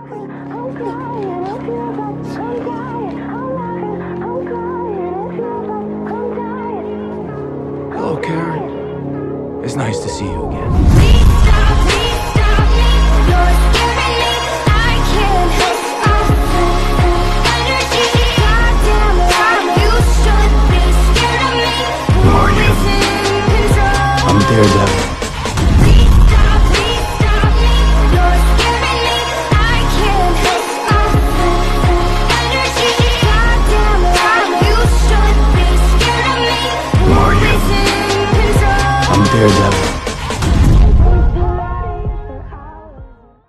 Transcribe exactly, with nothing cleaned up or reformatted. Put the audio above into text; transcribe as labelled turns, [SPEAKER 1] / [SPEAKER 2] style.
[SPEAKER 1] Hello, Karen. It's nice to see you again.
[SPEAKER 2] Please stop, please stop me. You're scaring me. I can't help my energy. Goddamn right, you should be scared of me.
[SPEAKER 1] Who are you?
[SPEAKER 2] Who is in control?
[SPEAKER 1] I'm Daredevil.